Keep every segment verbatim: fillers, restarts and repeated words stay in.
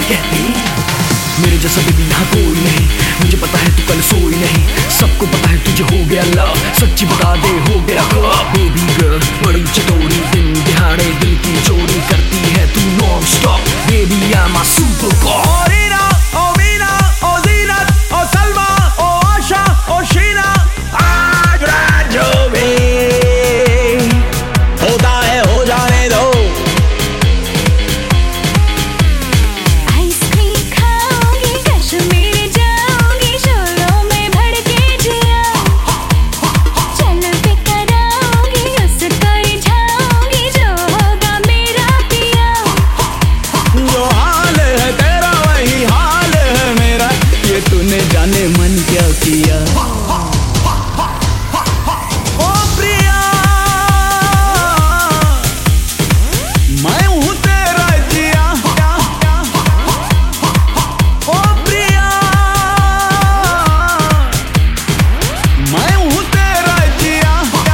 कहती मेरे जैसा बेबी यहाँ कोई नहीं, मुझे पता है तू कल सोई नहीं, सबको पता है तुझे हो गया लव, सच्ची बता दे हो गया कब। बेबी गर्ल बड़ी चटोरी, दिन दिहाड़े दिल की चोरी करती है तू non stop, baby I am a super god. Reena ओ मीना ओ ज़ीनत ओ सलमा ओ आशा ओ शीना, आज रात जो भी होता है हो जाने दो। जाने मन क्या किया ओ प्रिया, मैं हूँ तेरा जिया, ओ प्रिया, मैं हूँ तेरा जिया।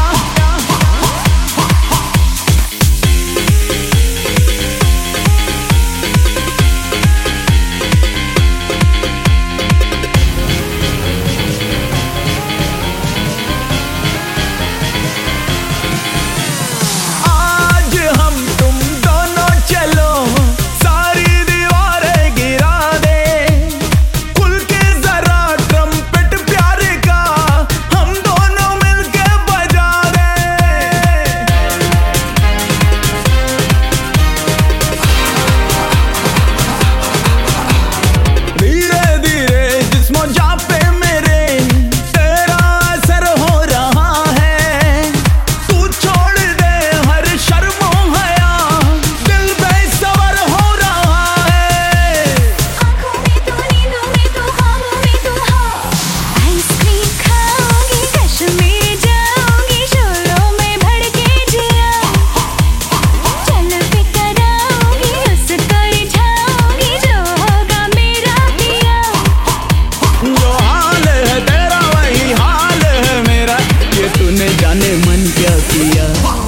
जाने मन क्या किया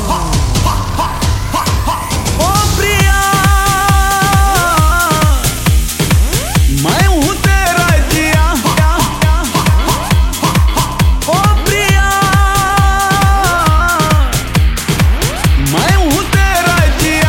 ओ प्रिया, मैं हूँ तेरा जिया, ओ प्रिया, मैं हूँ तेरा जिया।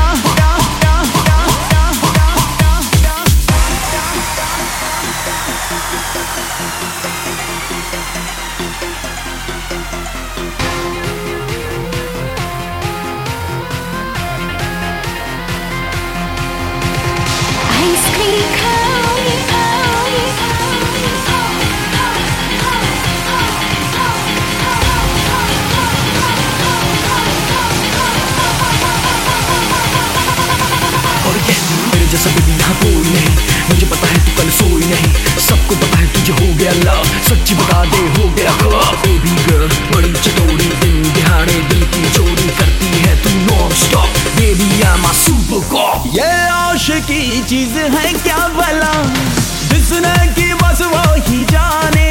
मेरे जैसा बेबी यहाँ कोई नहीं, मुझे पता है तू कल सोई नहीं, सबको पता है तुझे हो गया लव, सच्ची बता दे हो गया कब। बेबी गर्ल बड़ी चटोरी, दिन दिहाड़े दिल की चोरी करती है तू non stop, baby I am a super god. ये आशिकी चीज है क्या भला, जिसने की बस वो ही जाने,